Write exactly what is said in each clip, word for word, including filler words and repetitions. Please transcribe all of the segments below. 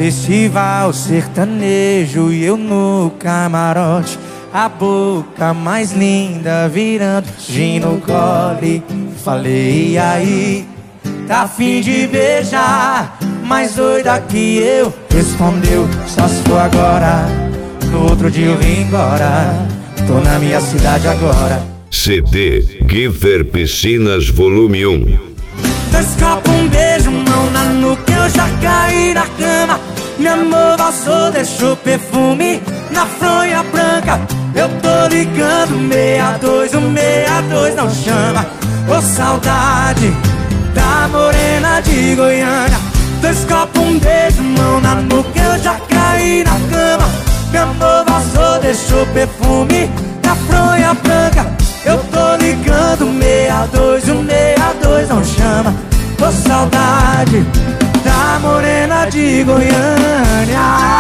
Festival sertanejo e eu no camarote, a boca mais linda virando gin no gole. Falei, e aí, tá a fim de beijar? Mais doida que eu, respondeu, só se for agora. No outro dia eu vim embora, tô na minha cidade agora. C D Giffer Piscinas Volume um. Dois copos, um beijo, mão na nuca, eu já caí na cama. Meu amor passou, deixou perfume na fronha branca. Eu tô ligando, meia dois, um meia dois não chama. Ô saudade da morena de Goiânia. Dois copos, um beijo, mão na nuca, eu já caí na cama. Meu amor passou, deixou perfume na fronha branca. Eu tô ligando, meia dois, um meia dois não chama. Ô saudade da morena de Goiânia.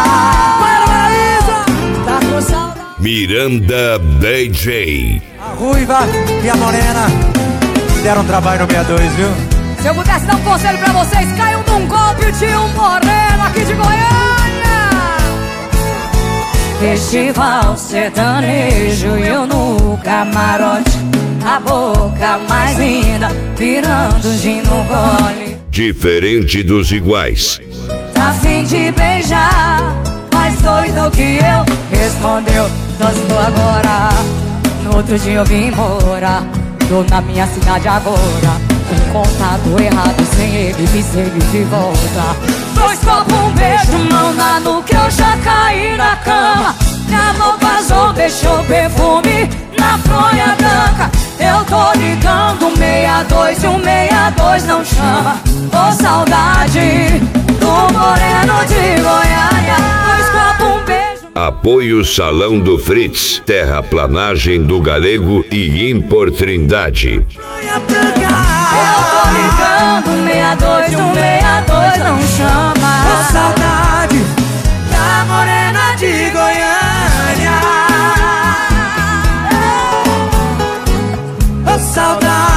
Tá com saudade. Miranda D J. A ruiva e a morena deram trabalho no meia dois, viu? Se eu pudesse dar um conselho pra vocês, caiam num golpe de um moreno aqui de Goiânia. Festival sertanejo e eu no camarote, a boca mais linda virando gin no gole. Diferente dos iguais. Tá a fim de beijar? Mais doido que eu, respondeu, só estou agora. No outro dia eu vim embora, tô na minha cidade agora. Um contato errado sem ele me segue de volta. Dois copos, um beijo, mão na nuca, eu já caí na cama. Meu amor vazou, deixou perfume na fronha branca. Eu tô ligando, meia dois e um meia dois não chama. Ô saudade do moreno de Goiânia. Dois copos, um beijo. Apoio Salão do Fritz, Terraplanagem do Galego e Impor Trindade. Eu tô ligando, meia dois e um meia dois não chama. Ô saudade da morena de Goiânia. Ô saudade